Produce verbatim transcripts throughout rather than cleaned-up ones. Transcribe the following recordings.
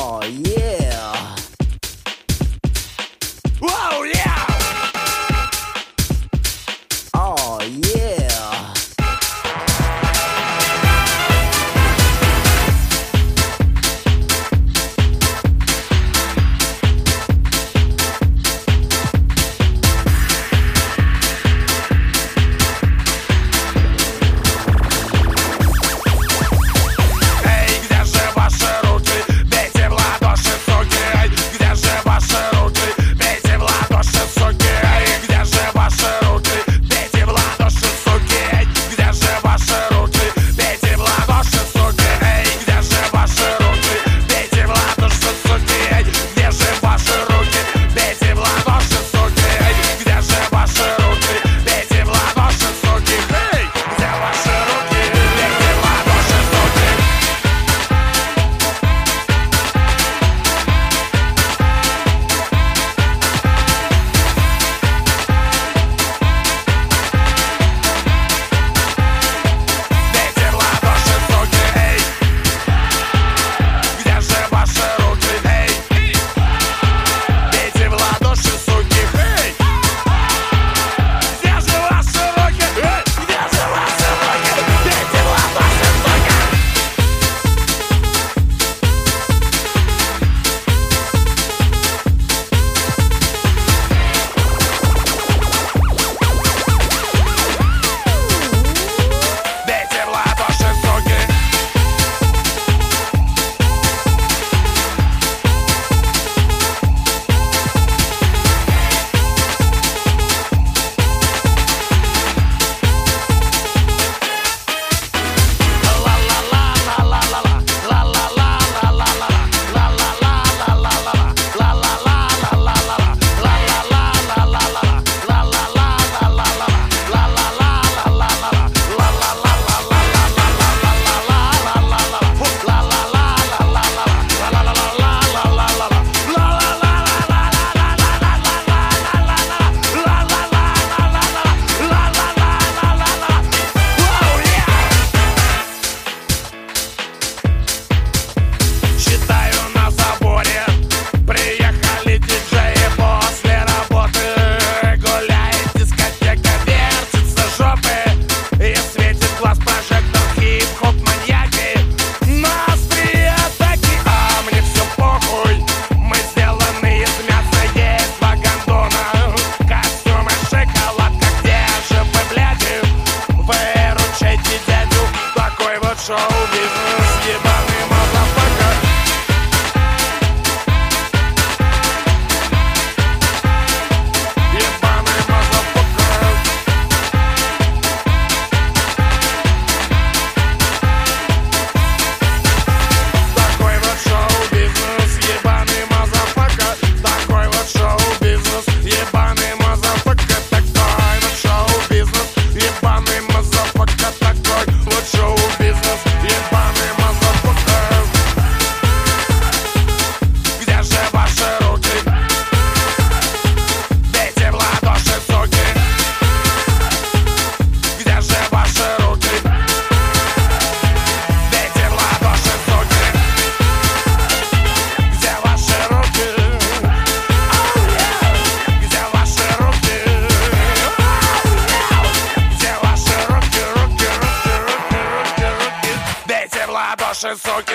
Oh yeah. Oh yeah. Oh yeah. Ваши соки.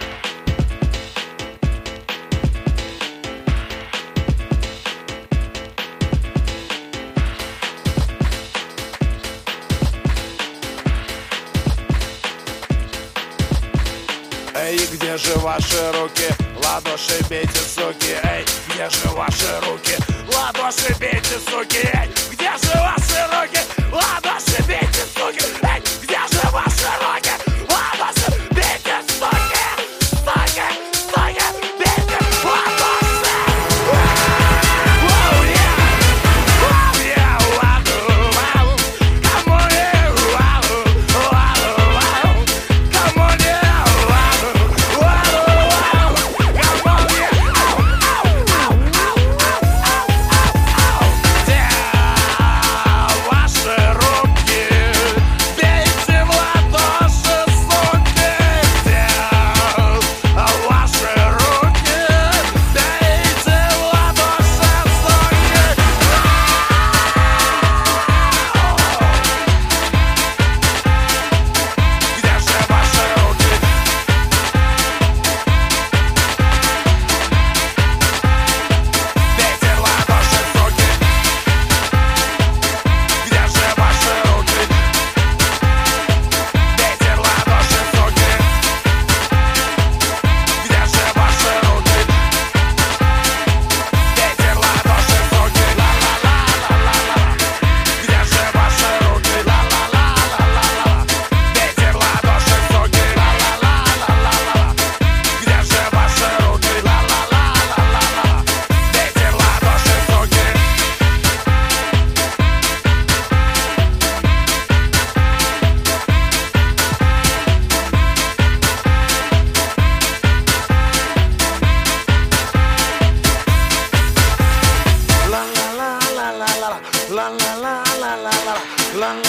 Эй, где же ваши руки? Ладоши бейте, суки. Эй, где же ваши руки? Ладоши бейте, суки. Эй, где же ваши руки? Ладоши бейте, суки. Эй, где же ваши руки? Ладоши бейте, суки. Суки, суки, бейте ладоши. Оу, yeah. Оу, yeah. Вау, вау. Come on, yeah. Вау, вау, вау. Come on, yeah. Вау, вау, вау. Come on, yeah. Ау, ау, ау, ау, ау, ау. Где ваши руки? Бейте в ладоши.